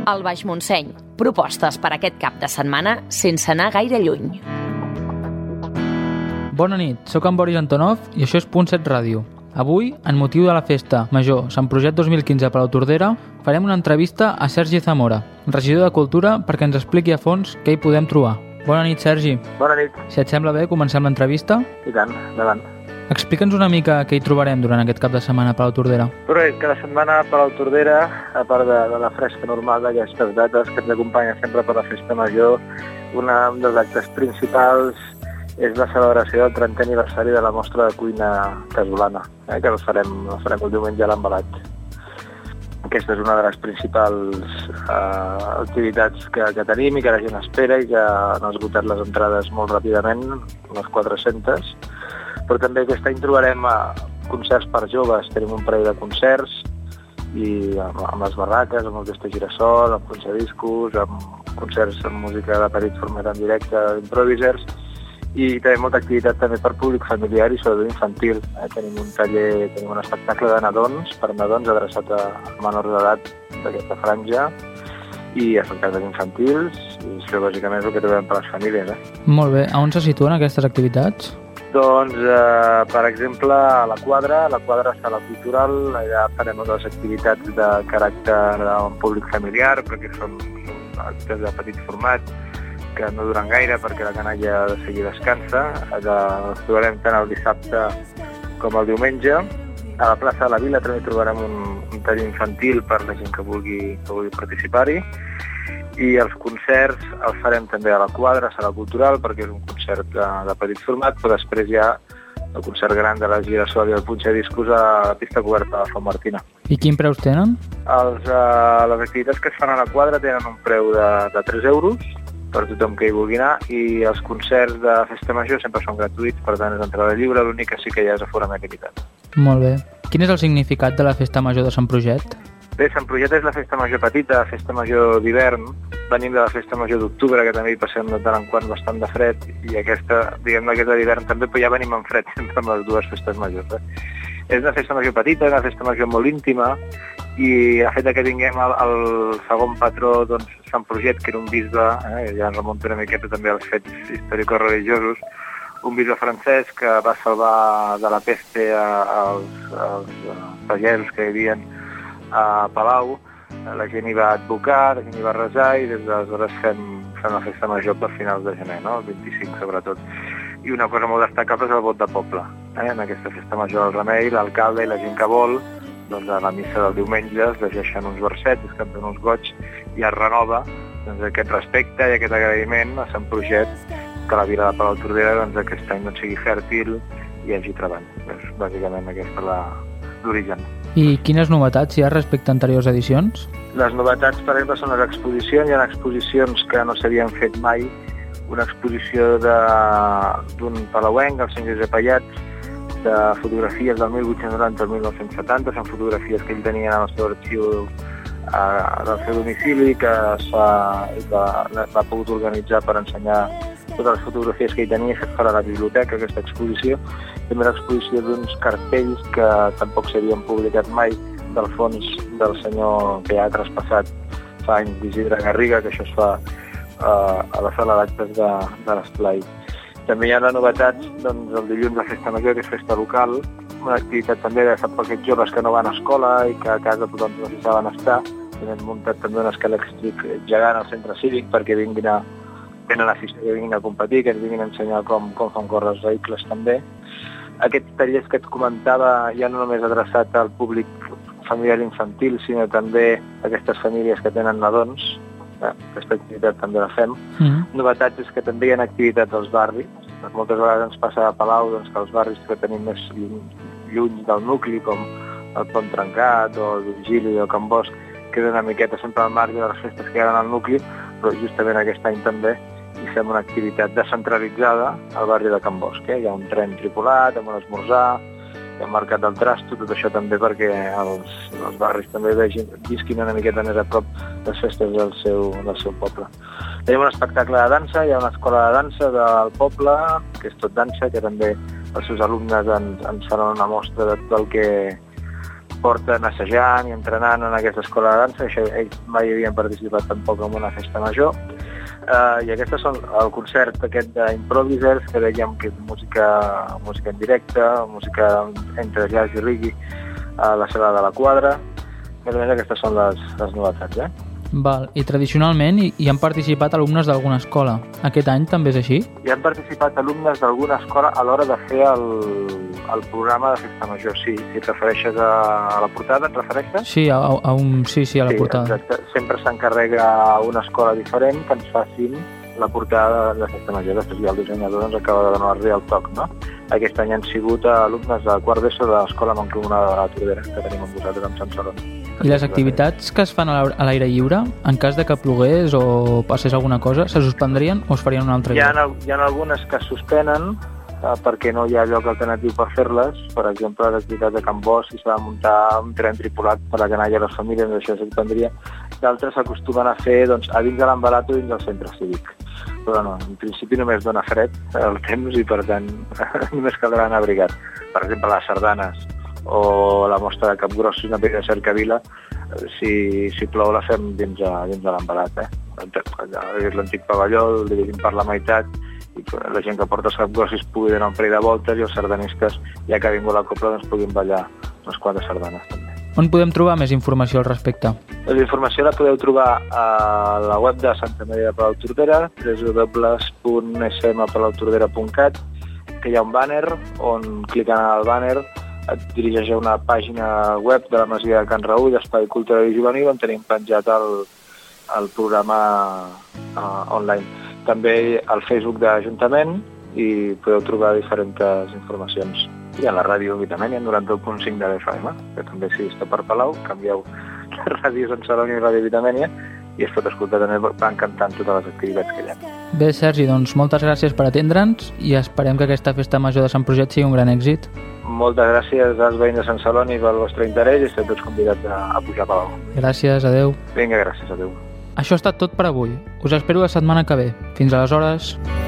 El Baix Montseny. Propostes per aquest cap de setmana sense anar gaire lluny. Bona nit, sóc en Boris Antonov i això és Punt 7 Ràdio. Avui, en motiu de la Festa Major Sant Projet 2015 per la Tordera, farem una entrevista a Sergi Zamora, regidor de Cultura, perquè ens expliqui a fons què hi podem trobar. Bona nit, Sergi. Bona nit. Si et sembla bé, comencem l'entrevista? I tant, endavant. Explica'ns una mica què hi trobarem durant aquest cap de setmana per la Tordera. Correcte, cada setmana per la Tordera, a part de la fresca normal d'aquestes dates que ens acompanya sempre per la Festa Major, un dels actes principals és la celebració del 30è aniversari de la mostra de cuina casolana, que la farem el diumenge a l'Envelat. Aquesta és una de les principals activitats que tenim i que la gent espera i que han esgotat les entrades molt ràpidament, unes 400. Però també aquest any trobarem concerts per joves, tenim un parell de concerts i amb les barraques, amb el Festa Girassol, amb punxadiscos, amb concerts amb música de petit format en directe, d'improvisers, i també molta activitat també per públic familiar i sobretot infantil. Tenim un taller, tenim un espectacle de nadons, per nadons adreçat a menors d'edat d'aquesta franja i espectacles infantils, i això bàsicament és el que trobem per les famílies. Molt bé, a on se situen aquestes activitats? Doncs, per exemple, a la quadra sala cultural, allà farem les activitats de caràcter públic familiar, perquè són actes de petit format, que no duren gaire perquè la canalla de seguir descansa. Allà els trobarem tant el dissabte com el diumenge. A la plaça de la Vila també trobarem un taller infantil per la gent que vulgui participar-hi. I els concerts els farem també a la quadra, a sala cultural, perquè és un concert de petit format, però després hi ha el concert gran de la Girassol i el punxadiscos a la pista coberta de Font Martina. I quin preus tenen? Les activitats que es fan a la quadra tenen un preu de 3 euros per tothom que hi vulgui anar, i els concerts de Festa Major sempre són gratuïts, per tant és entrada lliure, l'únic que sí que hi ha és aforament limitat. Molt bé. Quin és el significat de la Festa Major de Sant Projet? Bé, Sant Projet és la Festa Major petita, la Festa Major d'hivern. Venim de la Festa Major d'octubre, que també hi passem de tant en quant bastant de fred, i aquesta, diguem-ne que és d'hivern també, però ja venim en fred sempre amb les dues festes majors. És una festa major petita, una festa major molt íntima, i el fet que tinguem el segon patró, doncs, Sant Projet, que era un bisbe, ja ens remunta una miqueta també als fets històrics religiosos, un bisbe francès que va salvar de la peste als pagesos que hi havia a Palau. La gent hi va advocar, la gent hi va resar, i des d'aleshores fem la festa major per finals de gener, no? El 25 sobretot. I una cosa molt destacable és el vot de poble. En aquesta festa major del Remei, l'alcalde i la gent que vol, doncs a la missa del diumenge es llegeixen uns versets, es canten uns goigs i es renova aquest respecte i aquest agraïment a Sant Projet, que la vila de Palau-Tordera aquest any sigui fèrtil i hi hagi treball. Bàsicament aquesta és l'origen. I quines novetats hi ha respecte a anteriors edicions? Les novetats, per exemple, són les exposicions. Hi ha exposicions que no s'havien fet mai. Una exposició d'un palauenc, el senyor Josep Ayats, de fotografies del 1890 al 1970. Són fotografies que ell tenia en el seu arxiu del seu domicili, que l'ha pogut organitzar per ensenyar totes les fotografies que hi tenia, que es farà a la biblioteca, aquesta exposició. També l'exposició d'uns cartells que tampoc s'havien publicat mai, del fons del senyor que ja ha traspassat fa anys, d'Isidre Garriga, que això es fa a la sala d'actes de l'Esplai. També hi ha les novetats, doncs, el dilluns de Festa Major, que és festa local, una activitat també de per aquests joves que no van a escola i que a casa tothom no s'hi saben estar. Hem muntat també un esquel elèctric gegant al centre cívic perquè tenen afició que vinguin a competir, que ens vinguin a ensenyar com fan córrer els vehicles també. Aquests tallers que et comentava ja no només adreçat al públic familiar infantil, sinó també a aquestes famílies que tenen nadons. Aquesta activitat també la fem. Novetats és que també hi ha activitats als barris. Moltes vegades ens passa a Palau que els barris que tenim més lluny del nucli, com el Pont Trencat o el Virgili o Can Bosch, queden una miqueta sempre al marge de les festes que hi ha al nucli, però justament aquest any també hi fem una activitat descentralitzada al barri de Can Bosch. Hi ha un tren tripulat, amb un esmorzar, hi ha un mercat del trasto, tot això també perquè els barris també visquin una miqueta més a prop les festes del seu poble. Tenim un espectacle de dansa, hi ha una escola de dansa del poble, que és tot dansa, que també els seus alumnes ens faran una mostra de tot el que porten assajant i entrenant en aquesta escola de dansa. Ells mai havien participat tampoc en una festa major. I aquestes són el concert aquest d'Improvisers, que dèiem que és música en directe, música entre jazz i reggae, a la sala de la Quadra. Més o menys aquestes són les novetats, Val. I tradicionalment hi han participat alumnes d'alguna escola. Aquest any també és així? Hi han participat alumnes d'alguna escola a l'hora de fer el programa de festa major, sí. Si et refereixes a la portada, et refereixes? Sí, a la portada. Exacte. Sempre s'encarrega una escola diferent que ens facin la portada de festa major. Després ja el dissenyador ens acaba de donar-li el toc, no? Aquest any han sigut alumnes de quart d'ESO de l'Escola Mancomunada de la Tordera, que tenim amb vosaltres amb Sant Celoni. I les activitats que es fan a l'aire lliure, en cas de que plogués o passés alguna cosa, se suspendrien o es farien un altre dia? Hi ha algunes que es suspenen perquè no hi ha lloc alternatiu per fer-les. Per exemple, les activitats de Can Bosch, si s'ha de muntar un tren tripulat per a la canalla i les famílies, això se suspendria. D'altres s'acostumen a fer a dins de l'Embalat o dins del centre cívic. Però no, en principi només dona fred el temps i per tant només caldrà anar abrigat. Per exemple, les sardanes o la mostra de Capgrossos de Cercavila, si plou la fem dins de l'Embalat. És l'antic pavelló, el dividim per la meitat i la gent que porta els Capgrossos pugui donar un parell de voltes i els sardanistes, ja que ha vingut la copla, doncs puguin ballar unes quantes sardanes també. On podem trobar més informació al respecte? La informació la podeu trobar a la web de Santa Maria de Palautordera, www.smpalautordera.cat, que hi ha un banner on, clicant al banner, et dirigeix a una pàgina web de la Masia de Can Raül, d'Espai Cultural i Juvenil, on tenim penjat el programa online. També al Facebook de l'Ajuntament i podeu trobar diferents informacions. I a la ràdio Vitamènia, en 91.5 de l'FM, que també si està per Palau, canvieu la ràdio Sant Celoni i ràdio Vitamènia i es pot escoltar també, van cantant totes les activitats que hi ha. Bé, Sergi, doncs moltes gràcies per atendre'ns i esperem que aquesta festa major de Sant Projet sigui un gran èxit. Moltes gràcies als veïns de Sant Celoni pel vostre interès i esteu tots convidats a pujar a Palau. Gràcies, adeu. Vinga, gràcies, adeu. Això ha estat tot per avui. Us espero la setmana que ve. Fins aleshores.